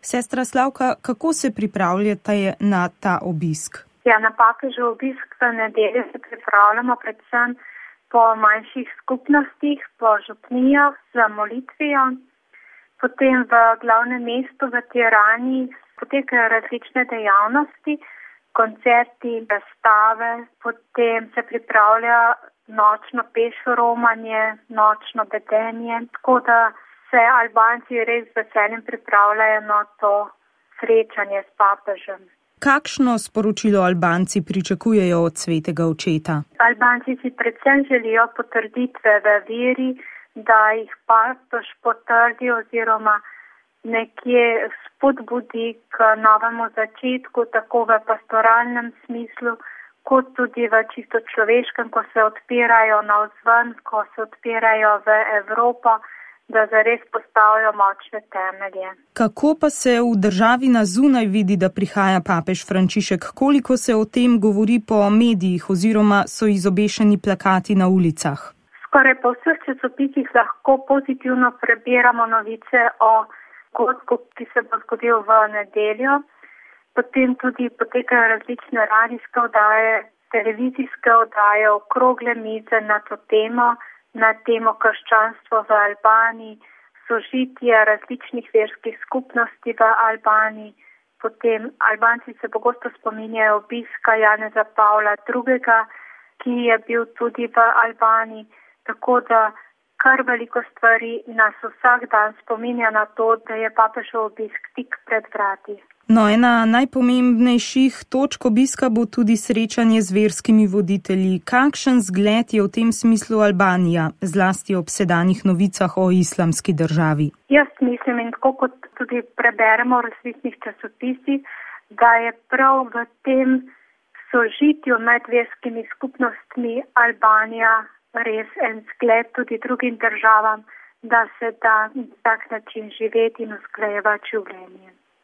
Sestra Slavka, kako se pripravljate na ta obisk? Ja, na papežev obisk v nedeljo se pripravljamo predvsem po manjših skupnostih, po župnijah za molitvijo. Potem v glavnem mestu v Tirani potekajo različne dejavnosti, koncerti, razstave, potem se pripravlja nočno pešo romanje, nočno bedenje, tako da se Albanci res z veseljem pripravljajo na to srečanje s papežem. Kakšno sporočilo Albanci pričakujejo od svetega očeta? Albanci si predvsem želijo potrditve v veri, da jih papež potrdi oziroma nekje spodbudi k novemu začetku, tako v pastoralnem smislu, kot tudi v čisto človeškem, ko se odpirajo navzven, ko se odpirajo v Evropo, da zares postavijo močne temelje. Kako pa se v državi na zunaj vidi, da prihaja papež Frančišek? Koliko se o tem govori po medijih oziroma so izobešeni plakati na ulicah? Skoraj po vseh časopisih lahko pozitivno prebiramo novice o dogodku, ki se bo zgodil v nedeljo. Potem tudi potekajo različne radijske oddaje, televizijske oddaje, okrogle mize na to temo, na temo krščanstvo v Albaniji, sožitje različnih verskih skupnosti v Albaniji. Potem Albanci se pogosto spominjajo obiska Janeza Pavla II., ki je bil tudi v Albaniji, tako da kar veliko stvari nas vsak dan spominja na to, da je papežev obisk tik pred vrati. No, ena najpomembnejših točk obiska bo tudi srečanje z verskimi voditelji. Kakšen zgled je v tem smislu Albanija, zlasti ob sedanjih novicah o islamski državi? Jaz mislim, in tako kot tudi preberemo v različnih časopisih, da je prav v tem sožitju med verskimi skupnostmi Albanija res en zgled tudi drugim državam, da se da na tak način živeti in usklajevati življenje.